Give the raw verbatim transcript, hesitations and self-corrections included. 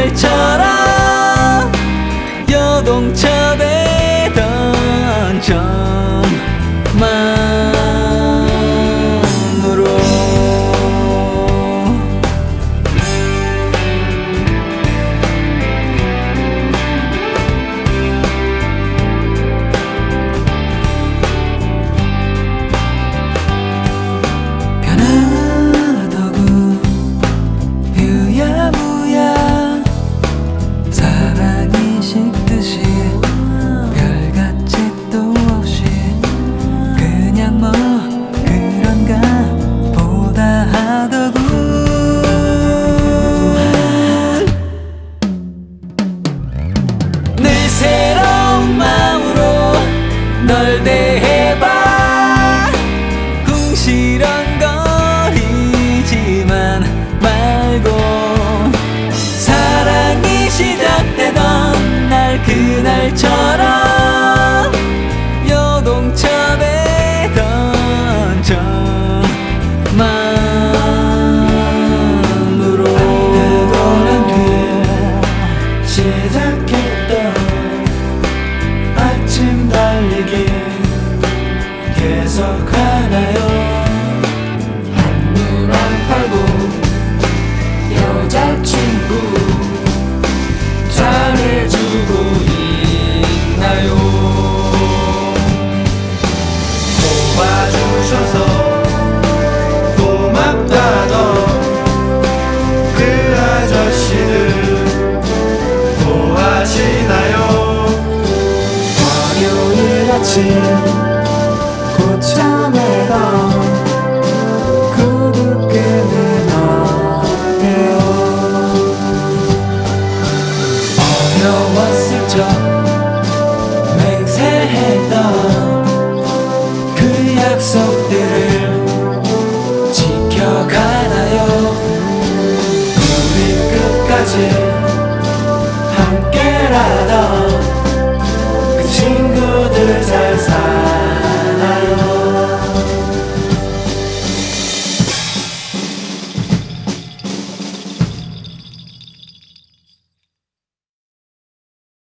그날처럼 요동쳐대던 정만으로 널 대해봐 궁시렁거리지만 말고 사랑이 시작되던 날 그날처럼 요동쳐대던 정만으로 뜨거운 뒤에 시작했던 아침 달리기 계속하나요? 한눈 안 팔고 여자친구 잘해주고 있나요? 도와주셔서 고맙다던 그 아저씨들 좋아하시나요? 화요일 아침 고참에다 그분께는 어때요? 어려웠을 적 맹세했던 그 약속들을 지켜가나요? 우리 끝까지 함께라던